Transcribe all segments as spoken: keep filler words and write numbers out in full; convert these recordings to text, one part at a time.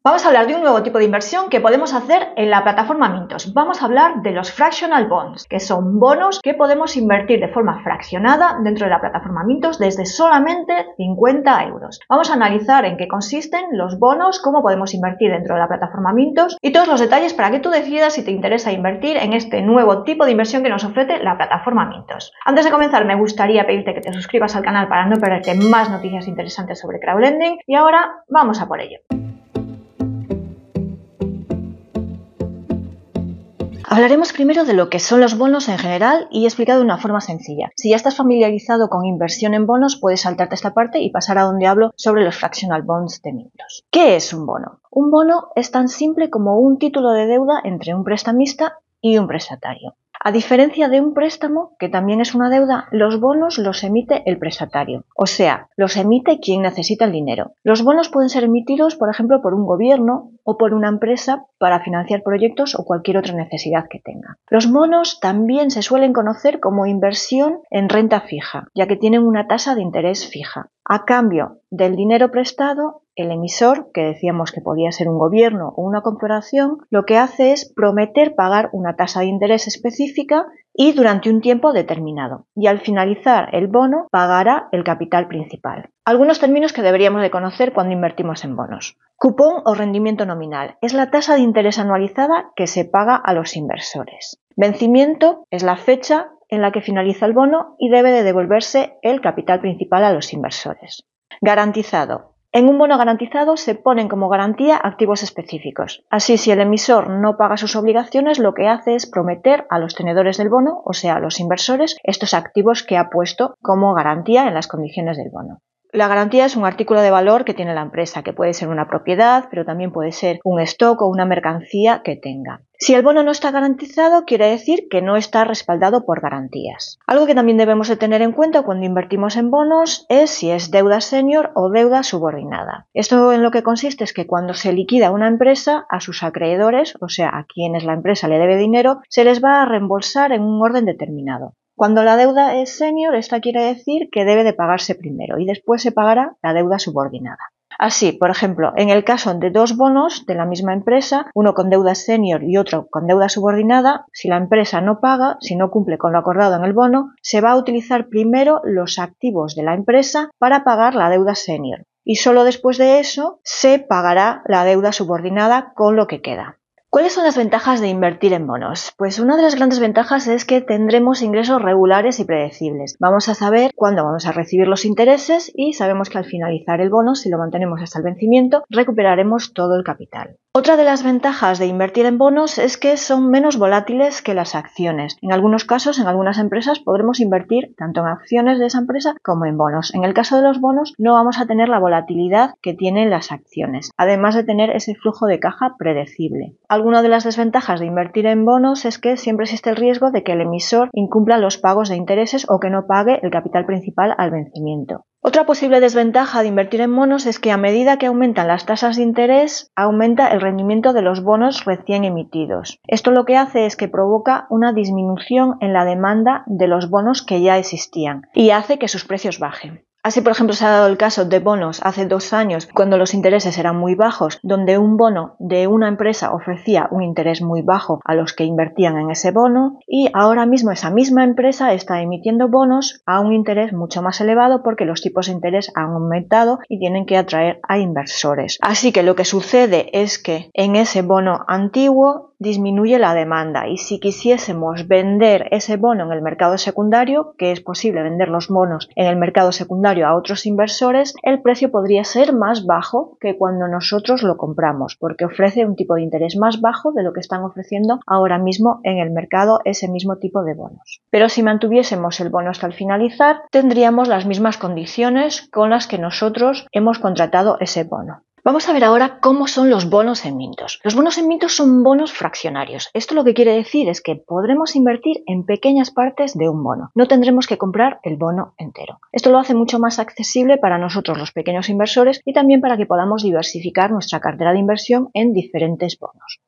Vamos a hablar de un nuevo tipo de inversión que podemos hacer en la plataforma Mintos. Vamos a hablar de los fractional bonds, que son bonos que podemos invertir de forma fraccionada dentro de la plataforma Mintos desde solamente cincuenta euros. Vamos a analizar en qué consisten los bonos, cómo podemos invertir dentro de la plataforma Mintos y todos los detalles para que tú decidas si te interesa invertir en este nuevo tipo de inversión que nos ofrece la plataforma Mintos. Antes de comenzar, me gustaría pedirte que te suscribas al canal para no perderte más noticias interesantes sobre crowdlending y ahora vamos a por ello. Hablaremos primero de lo que son los bonos en general y explicado de una forma sencilla. Si ya estás familiarizado con inversión en bonos, puedes saltarte esta parte y pasar a donde hablo sobre los fractional bonds de Mintos. ¿Qué es un bono? Un bono es tan simple como un título de deuda entre un prestamista y un prestatario. A diferencia de un préstamo, que también es una deuda, los bonos los emite el prestatario, o sea, los emite quien necesita el dinero. Los bonos pueden ser emitidos, por ejemplo, por un gobierno o por una empresa para financiar proyectos o cualquier otra necesidad que tenga. Los bonos también se suelen conocer como inversión en renta fija, ya que tienen una tasa de interés fija. A cambio del dinero prestado, el emisor, que decíamos que podía ser un gobierno o una corporación, lo que hace es prometer pagar una tasa de interés específica y durante un tiempo determinado. Y al finalizar el bono, pagará el capital principal. Algunos términos que deberíamos de conocer cuando invertimos en bonos. Cupón o rendimiento nominal es la tasa de interés anualizada que se paga a los inversores. Vencimiento es la fecha en la que finaliza el bono y debe de devolverse el capital principal a los inversores. Garantizado. En un bono garantizado se ponen como garantía activos específicos. Así, si el emisor no paga sus obligaciones, lo que hace es prometer a los tenedores del bono, o sea, a los inversores, estos activos que ha puesto como garantía en las condiciones del bono. La garantía es un artículo de valor que tiene la empresa, que puede ser una propiedad, pero también puede ser un stock o una mercancía que tenga. Si el bono no está garantizado, quiere decir que no está respaldado por garantías. Algo que también debemos de tener en cuenta cuando invertimos en bonos es si es deuda senior o deuda subordinada. Esto en lo que consiste es que cuando se liquida una empresa, a sus acreedores, o sea, a quienes la empresa le debe dinero, se les va a reembolsar en un orden determinado. Cuando la deuda es senior, esta quiere decir que debe de pagarse primero y después se pagará la deuda subordinada. Así, por ejemplo, en el caso de dos bonos de la misma empresa, uno con deuda senior y otro con deuda subordinada, si la empresa no paga, si no cumple con lo acordado en el bono, se va a utilizar primero los activos de la empresa para pagar la deuda senior y solo después de eso se pagará la deuda subordinada con lo que queda. ¿Cuáles son las ventajas de invertir en bonos? Pues una de las grandes ventajas es que tendremos ingresos regulares y predecibles. Vamos a saber cuándo vamos a recibir los intereses y sabemos que al finalizar el bono, si lo mantenemos hasta el vencimiento, recuperaremos todo el capital. Otra de las ventajas de invertir en bonos es que son menos volátiles que las acciones. En algunos casos, en algunas empresas, podremos invertir tanto en acciones de esa empresa como en bonos. En el caso de los bonos, no vamos a tener la volatilidad que tienen las acciones, además de tener ese flujo de caja predecible. Alguna de las desventajas de invertir en bonos es que siempre existe el riesgo de que el emisor incumpla los pagos de intereses o que no pague el capital principal al vencimiento. Otra posible desventaja de invertir en bonos es que a medida que aumentan las tasas de interés, aumenta el rendimiento de los bonos recién emitidos. Esto lo que hace es que provoca una disminución en la demanda de los bonos que ya existían y hace que sus precios bajen. Así, por ejemplo, se ha dado el caso de bonos hace dos años, cuando los intereses eran muy bajos, donde un bono de una empresa ofrecía un interés muy bajo a los que invertían en ese bono, y ahora mismo esa misma empresa está emitiendo bonos a un interés mucho más elevado porque los tipos de interés han aumentado y tienen que atraer a inversores. Así que lo que sucede es que en ese bono antiguo disminuye la demanda y si quisiésemos vender ese bono en el mercado secundario, que es posible vender los bonos en el mercado secundario a otros inversores, el precio podría ser más bajo que cuando nosotros lo compramos, porque ofrece un tipo de interés más bajo de lo que están ofreciendo ahora mismo en el mercado ese mismo tipo de bonos. Pero si mantuviésemos el bono hasta el finalizar, tendríamos las mismas condiciones con las que nosotros hemos contratado ese bono. Vamos a ver ahora cómo son los bonos en Mintos. Los bonos en Mintos son bonos fraccionarios. Esto lo que quiere decir es que podremos invertir en pequeñas partes de un bono. No tendremos que comprar el bono entero. Esto lo hace mucho más accesible para nosotros los pequeños inversores y también para que podamos diversificar nuestra cartera de inversión en diferentes bonos.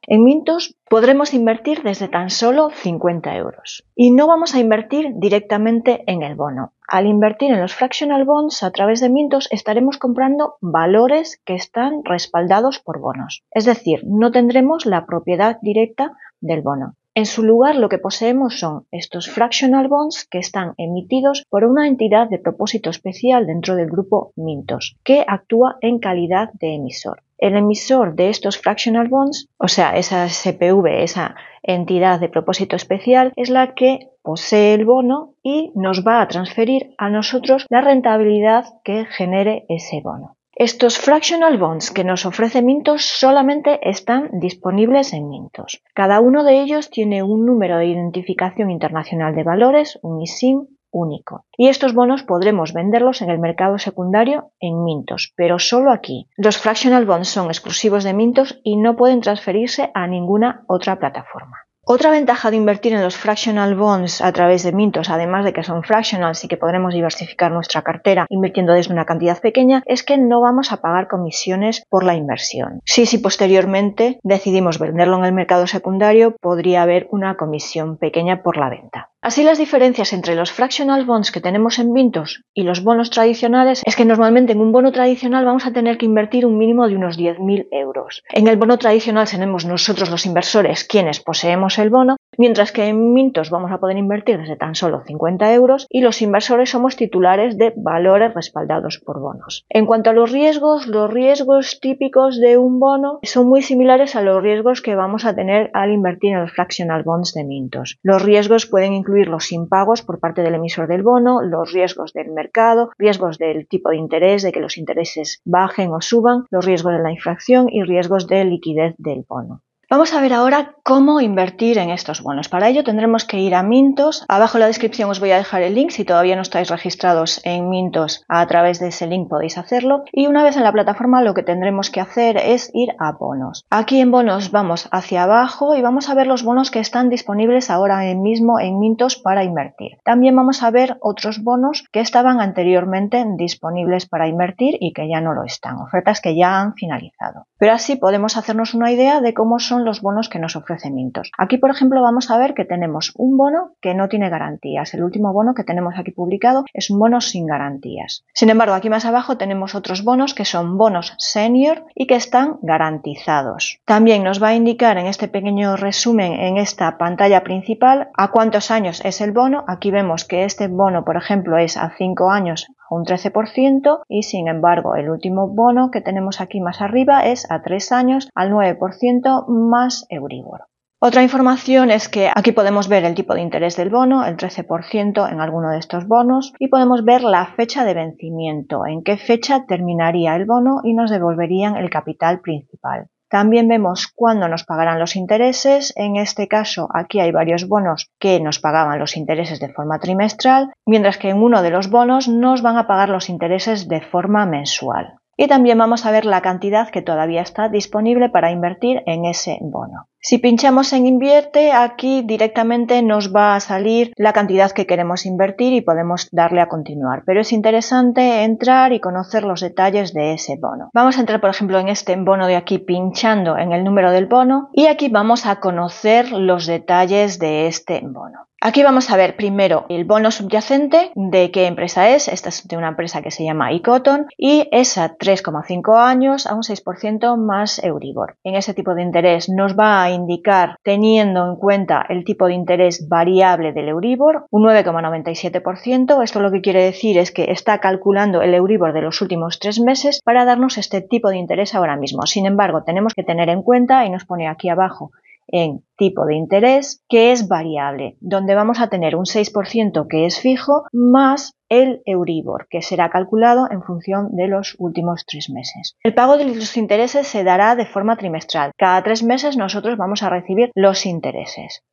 En Mintos podremos invertir desde tan solo cincuenta euros. Y no vamos a invertir directamente en el bono. Al invertir en los fractional bonds a través de Mintos estaremos comprando valores que están respaldados por bonos. Es decir, no tendremos la propiedad directa del bono. En su lugar, lo que poseemos son estos fractional bonds que están emitidos por una entidad de propósito especial dentro del grupo Mintos, que actúa en calidad de emisor. El emisor de estos fractional bonds, o sea, esa S P V, esa entidad de propósito especial, es la que posee el bono y nos va a transferir a nosotros la rentabilidad que genere ese bono. Estos fractional bonds que nos ofrece Mintos solamente están disponibles en Mintos. Cada uno de ellos tiene un número de identificación internacional de valores, un I S I N único. Y estos bonos podremos venderlos en el mercado secundario en Mintos, pero solo aquí. Los fractional bonds son exclusivos de Mintos y no pueden transferirse a ninguna otra plataforma. Otra ventaja de invertir en los fractional bonds a través de Mintos, además de que son fractionals y que podremos diversificar nuestra cartera invirtiendo desde una cantidad pequeña, es que no vamos a pagar comisiones por la inversión. Sí, si posteriormente decidimos venderlo en el mercado secundario, podría haber una comisión pequeña por la venta. Así, las diferencias entre los fractional bonds que tenemos en Mintos y los bonos tradicionales es que normalmente en un bono tradicional vamos a tener que invertir un mínimo de unos diez mil euros. En el bono tradicional tenemos nosotros los inversores quienes poseemos el bono, mientras que en Mintos vamos a poder invertir desde tan solo cincuenta euros y los inversores somos titulares de valores respaldados por bonos. En cuanto a los riesgos, los riesgos típicos de un bono son muy similares a los riesgos que vamos a tener al invertir en los fractional bonds de Mintos. Los riesgos pueden incluir los impagos por parte del emisor del bono, los riesgos del mercado, riesgos del tipo de interés, de que los intereses bajen o suban, los riesgos de la inflación y riesgos de liquidez del bono. Vamos a ver ahora cómo invertir en estos bonos. Para ello tendremos que ir a Mintos. Abajo en la descripción os voy a dejar el link. Si todavía no estáis registrados en Mintos, a través de ese link podéis hacerlo. Y una vez en la plataforma lo que tendremos que hacer es ir a bonos. Aquí en bonos vamos hacia abajo y vamos a ver los bonos que están disponibles ahora mismo en Mintos para invertir. También vamos a ver otros bonos que estaban anteriormente disponibles para invertir y que ya no lo están. Ofertas que ya han finalizado. Pero así podemos hacernos una idea de cómo son los bonos que nos ofrece Mintos. Aquí, por ejemplo, vamos a ver que tenemos un bono que no tiene garantías. El último bono que tenemos aquí publicado es un bono sin garantías. Sin embargo, aquí más abajo tenemos otros bonos que son bonos senior y que están garantizados. También nos va a indicar en este pequeño resumen en esta pantalla principal a cuántos años es el bono. Aquí vemos que este bono, por ejemplo, es a cinco años a un trece por ciento y sin embargo el último bono que tenemos aquí más arriba es a tres años al nueve por ciento más Euribor. Otra información es que aquí podemos ver el tipo de interés del bono, el trece por ciento en alguno de estos bonos, y podemos ver la fecha de vencimiento, en qué fecha terminaría el bono y nos devolverían el capital principal. También vemos cuándo nos pagarán los intereses. En este caso, aquí hay varios bonos que nos pagaban los intereses de forma trimestral, mientras que en uno de los bonos nos van a pagar los intereses de forma mensual. Y también vamos a ver la cantidad que todavía está disponible para invertir en ese bono. Si pinchamos en invierte, aquí directamente nos va a salir la cantidad que queremos invertir y podemos darle a continuar. Pero es interesante entrar y conocer los detalles de ese bono. Vamos a entrar, por ejemplo, en este bono de aquí pinchando en el número del bono y aquí vamos a conocer los detalles de este bono. Aquí vamos a ver primero el bono subyacente, de qué empresa es. Esta es de una empresa que se llama iCotton y es a tres coma cinco años a un seis por ciento más Euribor. En ese tipo de interés nos va a indicar, teniendo en cuenta el tipo de interés variable del Euribor, un nueve coma noventa y siete por ciento. Esto lo que quiere decir es que está calculando el Euribor de los últimos tres meses para darnos este tipo de interés ahora mismo. Sin embargo, tenemos que tener en cuenta, y nos pone aquí abajo, en tipo de interés, que es variable, donde vamos a tener un seis por ciento que es fijo más el Euribor, que será calculado en función de los últimos tres meses. El pago de los intereses se dará de forma trimestral. Cada tres meses nosotros vamos a recibir los intereses.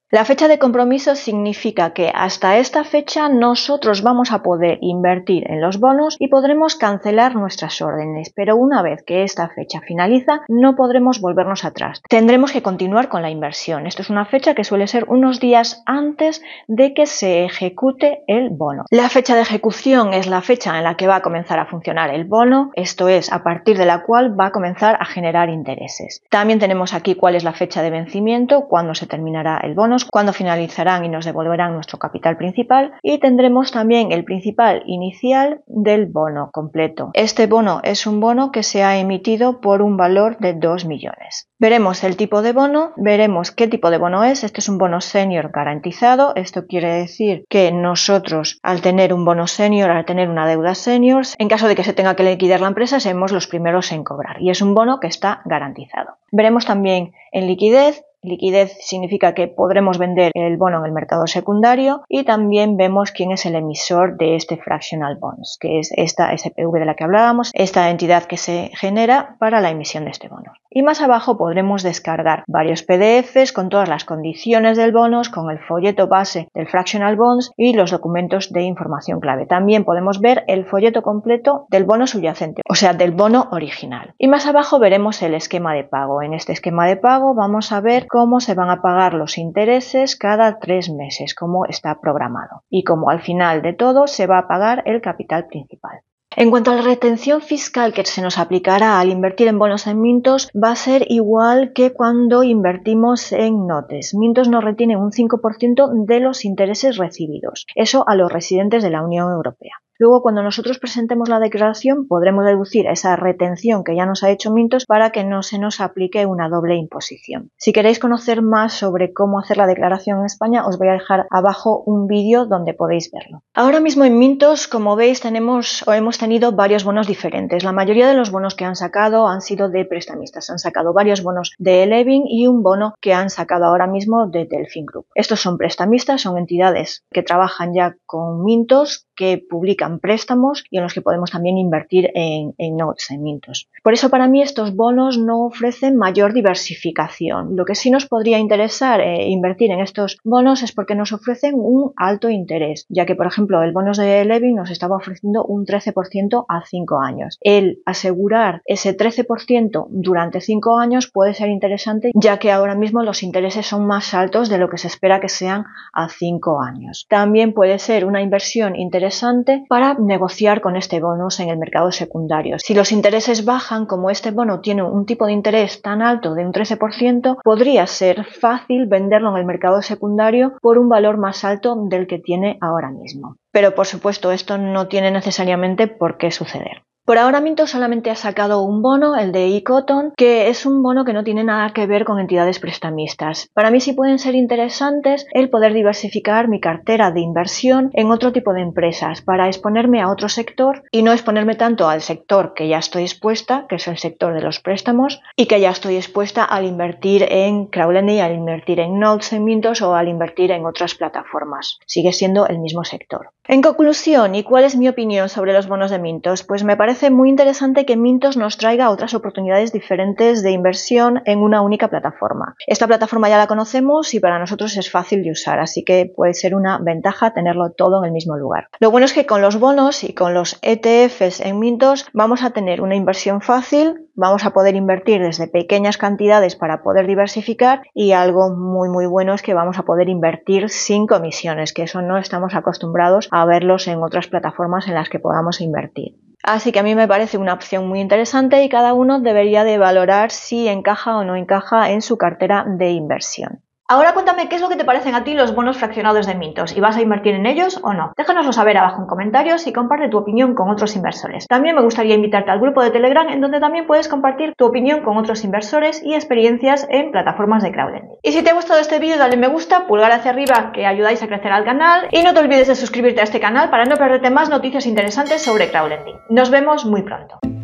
La fecha de compromiso significa que hasta esta fecha nosotros vamos a poder invertir en los bonos y podremos cancelar nuestras órdenes, pero una vez que esta fecha finaliza no podremos volvernos atrás. Tendremos que continuar con la inversión. Esto es una fecha que suele ser unos días antes de que se ejecute el bono. La fecha de ejecución es la fecha en la que va a comenzar a funcionar el bono, esto es, a partir de la cual va a comenzar a generar intereses. También tenemos aquí cuál es la fecha de vencimiento, cuándo se terminará el bono, cuándo finalizarán y nos devolverán nuestro capital principal, y tendremos también el principal inicial del bono completo. Este bono es un bono que se ha emitido por un valor de dos millones. Veremos el tipo de bono, veremos qué tipo de bono es. Este es un bono senior garantizado. Esto quiere decir que nosotros, al tener un bono senior, al tener una deuda senior, en caso de que se tenga que liquidar la empresa, seremos los primeros en cobrar, y es un bono que está garantizado. Veremos también en liquidez. Liquidez significa que podremos vender el bono en el mercado secundario, y también vemos quién es el emisor de este fractional bonds, que es esta S P V de la que hablábamos, esta entidad que se genera para la emisión de este bono. Y más abajo podremos descargar varios P D Fs con todas las condiciones del bono, con el folleto base del fractional bonds y los documentos de información clave. También podemos ver el folleto completo del bono subyacente, o sea, del bono original. Y más abajo veremos el esquema de pago. En este esquema de pago vamos a ver cómo se van a pagar los intereses cada tres meses, como está programado, y como al final de todo se va a pagar el capital principal. En cuanto a la retención fiscal que se nos aplicará al invertir en bonos en Mintos, va a ser igual que cuando invertimos en Notes. Mintos nos retiene un cinco por ciento de los intereses recibidos, eso a los residentes de la Unión Europea. Luego, cuando nosotros presentemos la declaración, podremos deducir esa retención que ya nos ha hecho Mintos para que no se nos aplique una doble imposición. Si queréis conocer más sobre cómo hacer la declaración en España, os voy a dejar abajo un vídeo donde podéis verlo. Ahora mismo en Mintos, como veis, tenemos o hemos tenido varios bonos diferentes. La mayoría de los bonos que han sacado han sido de prestamistas. Han sacado varios bonos de Eleving y un bono que han sacado ahora mismo de Delfin Group. Estos son prestamistas, son entidades que trabajan ya con Mintos, que publican préstamos y en los que podemos también invertir en, en notes, en Mintos. Por eso para mí estos bonos no ofrecen mayor diversificación. Lo que sí nos podría interesar eh, invertir en estos bonos es porque nos ofrecen un alto interés, ya que por ejemplo el bono de Eleving nos estaba ofreciendo un trece por ciento a cinco años. El asegurar ese trece por ciento durante cinco años puede ser interesante, ya que ahora mismo los intereses son más altos de lo que se espera que sean a cinco años. También puede ser una inversión interesante para negociar con este bono en el mercado secundario. Si los intereses bajan, como este bono tiene un tipo de interés tan alto de un trece por ciento, podría ser fácil venderlo en el mercado secundario por un valor más alto del que tiene ahora mismo. Pero por supuesto esto no tiene necesariamente por qué suceder. Por ahora Mintos solamente ha sacado un bono, el de eCotton, que es un bono que no tiene nada que ver con entidades prestamistas. Para mí sí pueden ser interesantes el poder diversificar mi cartera de inversión en otro tipo de empresas para exponerme a otro sector y no exponerme tanto al sector que ya estoy expuesta, que es el sector de los préstamos, y que ya estoy expuesta al invertir en crowdlending, al invertir en notes en Mintos o al invertir en otras plataformas. Sigue siendo el mismo sector. En conclusión, ¿y cuál es mi opinión sobre los bonos de Mintos? Pues me parece muy interesante que Mintos nos traiga otras oportunidades diferentes de inversión en una única plataforma. Esta plataforma ya la conocemos y para nosotros es fácil de usar, así que puede ser una ventaja tenerlo todo en el mismo lugar. Lo bueno es que con los bonos y con los E T Fs en Mintos vamos a tener una inversión fácil, vamos a poder invertir desde pequeñas cantidades para poder diversificar, y algo muy muy bueno es que vamos a poder invertir sin comisiones, que eso no estamos acostumbrados a verlos en otras plataformas en las que podamos invertir. Así que a mí me parece una opción muy interesante y cada uno debería de valorar si encaja o no encaja en su cartera de inversión. Ahora cuéntame qué es lo que te parecen a ti los bonos fraccionados de Mintos y vas a invertir en ellos o no. Déjanoslo saber abajo en comentarios y comparte tu opinión con otros inversores. También me gustaría invitarte al grupo de Telegram, en donde también puedes compartir tu opinión con otros inversores y experiencias en plataformas de crowdlending. Y si te ha gustado este vídeo, dale me gusta, pulgar hacia arriba, que ayudáis a crecer al canal, y no te olvides de suscribirte a este canal para no perderte más noticias interesantes sobre crowdlending. Nos vemos muy pronto.